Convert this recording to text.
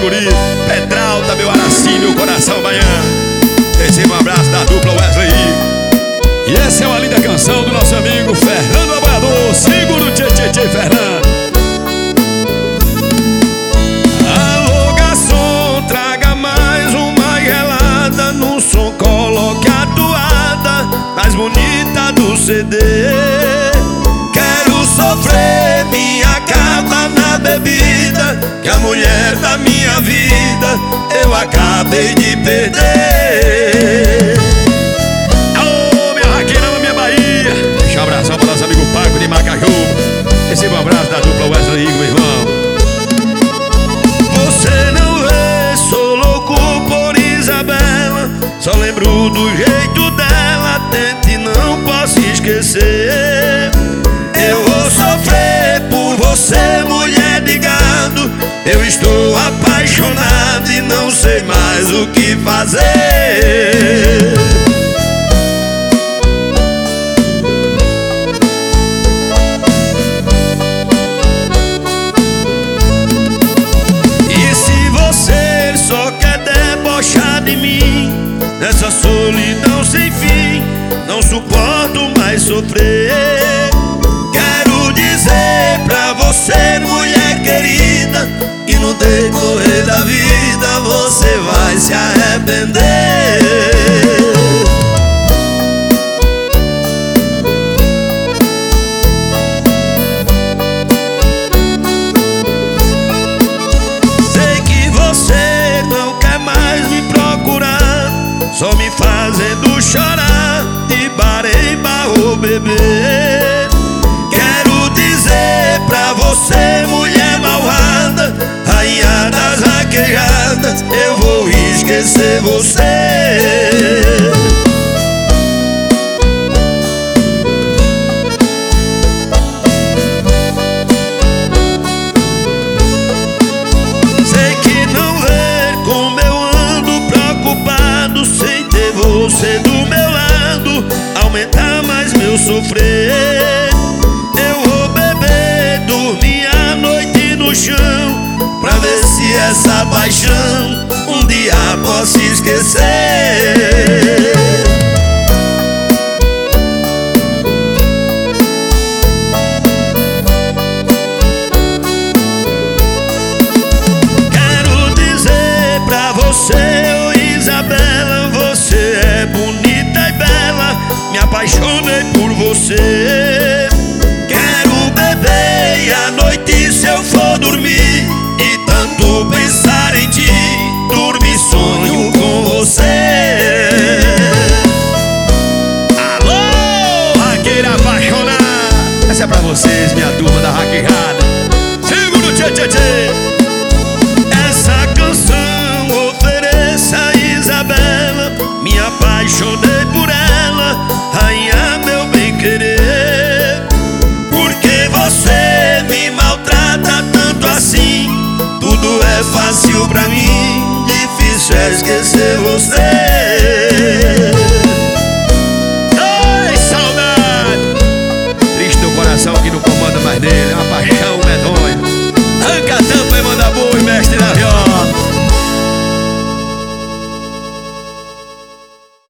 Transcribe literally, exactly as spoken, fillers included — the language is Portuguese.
Barueri, Petralta, meu Araci, meu coração baiano. Receba um abraço da dupla Wesley. E essa é uma linda canção do nosso amigo Fernando Aboiador. Segura o tchê tchê tchê, Fernando. Alô, garçom, traga mais uma gelada. No som coloque a toada mais bonita do C D. Quero sofrer, me acaba na bebida, que a mulher da minha vida eu acabei de perder. Alô, minha Raqueirama, minha Bahia. Deixa um abração para nosso amigo Paco de Macaju. Receba um abraço da dupla Wesley, meu irmão. Você não vê, sou louco por Isabela, só lembro do jeito dela, tente e não posso esquecer. Eu vou sofrer por você, mulher de gado. Eu estou apaixonado e não sei mais o que fazer. E se você só quer debochar de mim, nessa solidão sem fim, não suporto mais sofrer. Quero dizer pra você, mulher querida, que no decorrer da vida você vai se arrepender. Sei que você não quer mais me procurar, só me fazendo chorar de bar em bar, ô bebê. Quero dizer pra você, mulher malvada, rainha das vaquejadas, eu vou esquecer você. Sei que não vê como eu ando preocupado, sem ter você do meu lado, aumentar mais meu sofrer. Eu vou beber, dormir a noite no chão, pra ver se essa paixão um dia posso esquecer. Quero dizer pra você, ô Isabela, você é bonita e bela, me apaixonei por você. Quero beber e à noite, se eu for dormir, e tanto pensar em ti, dormir sonho com você. Alô, Raqueira apaixonada. Essa é pra vocês, minha turma da Raqueirada. Segura o tchê tchê tchê.